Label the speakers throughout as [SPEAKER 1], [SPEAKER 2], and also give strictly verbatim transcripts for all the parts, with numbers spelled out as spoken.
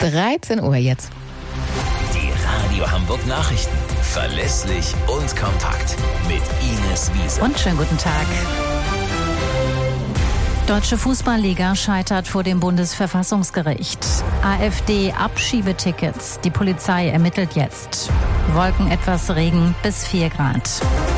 [SPEAKER 1] dreizehn Uhr jetzt.
[SPEAKER 2] Die Radio Hamburg Nachrichten. Verlässlich und kompakt. Mit Ines Wiese.
[SPEAKER 3] Und schönen guten Tag. Deutsche Fußballliga scheitert vor dem Bundesverfassungsgericht. AfD-Abschiebetickets. Die Polizei ermittelt jetzt. Wolken, etwas Regen bis vier Grad.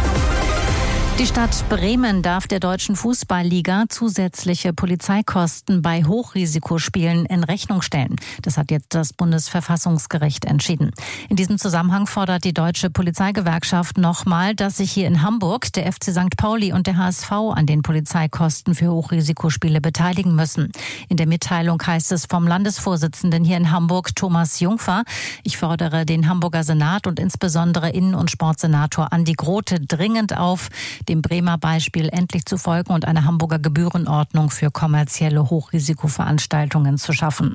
[SPEAKER 3] Die Stadt Bremen darf der Deutschen Fußballliga zusätzliche Polizeikosten bei Hochrisikospielen in Rechnung stellen. Das hat jetzt das Bundesverfassungsgericht entschieden. In diesem Zusammenhang fordert die Deutsche Polizeigewerkschaft nochmal, dass sich hier in Hamburg der F C Sankt Pauli und der H S V an den Polizeikosten für Hochrisikospiele beteiligen müssen. In der Mitteilung heißt es vom Landesvorsitzenden hier in Hamburg, Thomas Jungfer: Ich fordere den Hamburger Senat und insbesondere Innen- und Sportsenator Andi Grote dringend auf, dem Bremer Beispiel endlich zu folgen und eine Hamburger Gebührenordnung für kommerzielle Hochrisikoveranstaltungen zu schaffen.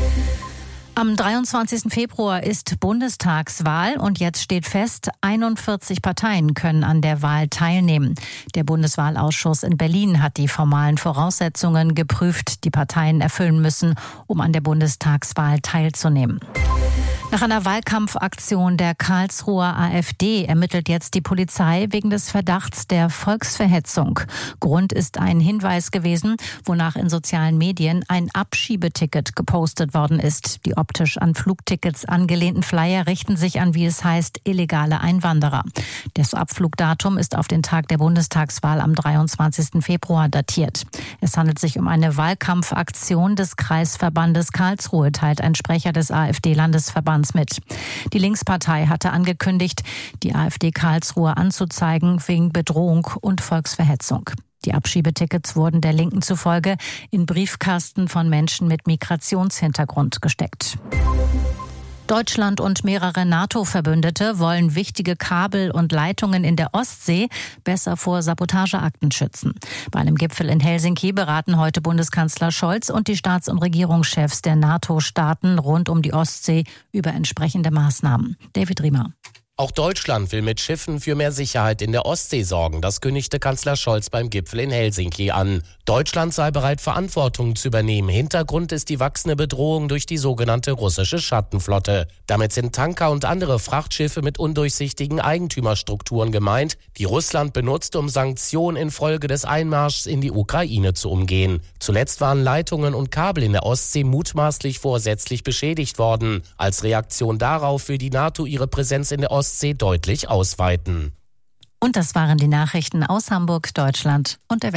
[SPEAKER 3] Am dreiundzwanzigsten Februar ist Bundestagswahl und jetzt steht fest, einundvierzig Parteien können an der Wahl teilnehmen. Der Bundeswahlausschuss in Berlin hat die formalen Voraussetzungen geprüft, die Parteien erfüllen müssen, um an der Bundestagswahl teilzunehmen. Nach einer Wahlkampfaktion der Karlsruher AfD ermittelt jetzt die Polizei wegen des Verdachts der Volksverhetzung. Grund ist ein Hinweis gewesen, wonach in sozialen Medien ein Abschiebeticket gepostet worden ist. Die optisch an Flugtickets angelehnten Flyer richten sich an, wie es heißt, illegale Einwanderer. Das Abflugdatum ist auf den Tag der Bundestagswahl am dreiundzwanzigsten Februar datiert. Es handelt sich um eine Wahlkampfaktion des Kreisverbandes Karlsruhe, teilt ein Sprecher des AfD-Landesverbands mit. Die Linkspartei hatte angekündigt, die AfD Karlsruhe anzuzeigen wegen Bedrohung und Volksverhetzung. Die Abschiebetickets wurden der Linken zufolge in Briefkasten von Menschen mit Migrationshintergrund gesteckt. Deutschland und mehrere NATO-Verbündete wollen wichtige Kabel und Leitungen in der Ostsee besser vor Sabotageakten schützen. Bei einem Gipfel in Helsinki beraten heute Bundeskanzler Scholz und die Staats- und Regierungschefs der NATO-Staaten rund um die Ostsee über entsprechende Maßnahmen. David Riemer.
[SPEAKER 4] Auch Deutschland will mit Schiffen für mehr Sicherheit in der Ostsee sorgen. Das kündigte Kanzler Scholz beim Gipfel in Helsinki an. Deutschland sei bereit, Verantwortung zu übernehmen. Hintergrund ist die wachsende Bedrohung durch die sogenannte russische Schattenflotte. Damit sind Tanker und andere Frachtschiffe mit undurchsichtigen Eigentümerstrukturen gemeint, die Russland benutzt, um Sanktionen infolge des Einmarschs in die Ukraine zu umgehen. Zuletzt waren Leitungen und Kabel in der Ostsee mutmaßlich vorsätzlich beschädigt worden. Als Reaktion darauf will die NATO ihre Präsenz in der Ostsee deutlich ausweiten.
[SPEAKER 3] Und das waren die Nachrichten aus Hamburg, Deutschland und der Welt.